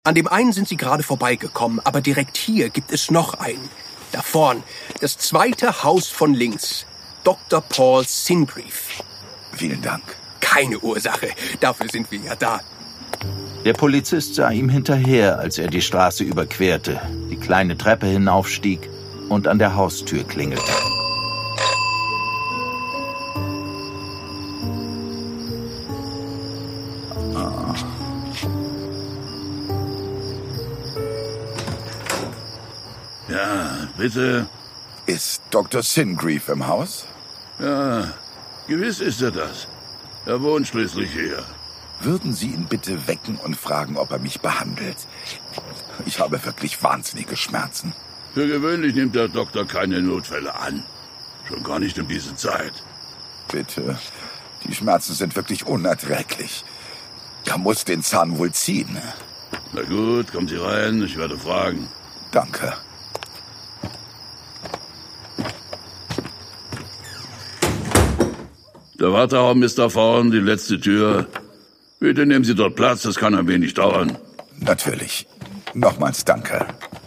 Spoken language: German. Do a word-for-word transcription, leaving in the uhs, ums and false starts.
An dem einen sind Sie gerade vorbeigekommen, aber direkt hier gibt es noch einen. Da vorn, das zweite Haus von links. Doktor Paul Singreve. Vielen Dank. Keine Ursache, dafür sind wir ja da. Der Polizist sah ihm hinterher, als er die Straße überquerte, die kleine Treppe hinaufstieg und an der Haustür klingelte. Ah. Ja, bitte. Ist Doktor Singreve im Haus? Ja, gewiss ist er das. Er wohnt schließlich hier. Würden Sie ihn bitte wecken und fragen, ob er mich behandelt? Ich habe wirklich wahnsinnige Schmerzen. Für gewöhnlich nimmt der Doktor keine Notfälle an. Schon gar nicht um diese Zeit. Bitte. Die Schmerzen sind wirklich unerträglich. Er muss den Zahn wohl ziehen. Na gut, kommen Sie rein, ich werde fragen. Danke. Der Warteraum ist da vorn, die letzte Tür. Bitte nehmen Sie dort Platz, das kann ein wenig dauern. Natürlich. Nochmals danke.